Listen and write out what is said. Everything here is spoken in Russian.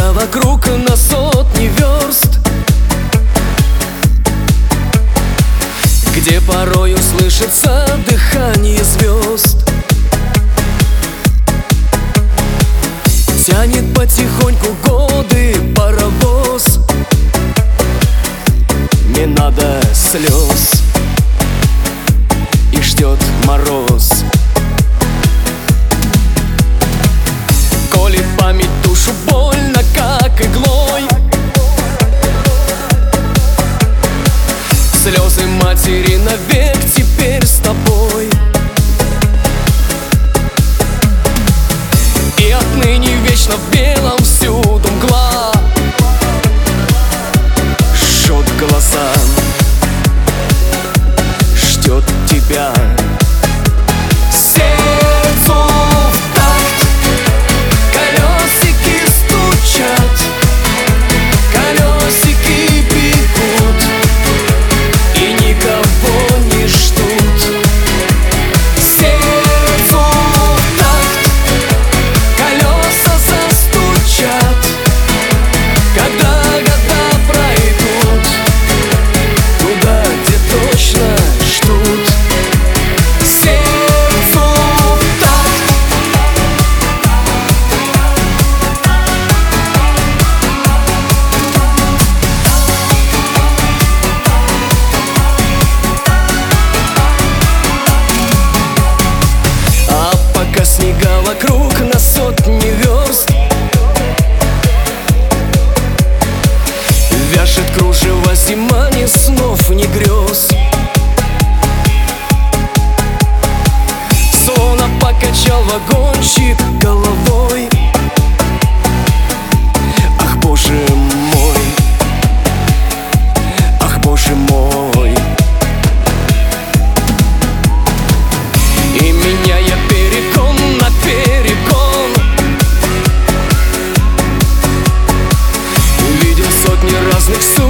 снега вокруг на сотни верст, где порою слышится дыхание звезд. Тянет потихоньку годы паровоз, не надо слез, и ждет мороз. Колет память душу больно, как иглой, слезы матери навек теперь с тобой. И отныне вечно в белом всюду мгла, жжет глаза, ждет тебя. Сердцу в такт колесики стучат, колесики бегут и никого не ждут. Сердцу в такт колеса застучат, когда года пройдут туда, где точно ждут. Сердцу в такт. А пока снега вокруг на сотни верст, вяжет кружево зима ни снов, ни грез. Словно покачал вагончик головой. Ах, боже мой, ах, боже мой. И меняя перегон на перегон, видел сотни разных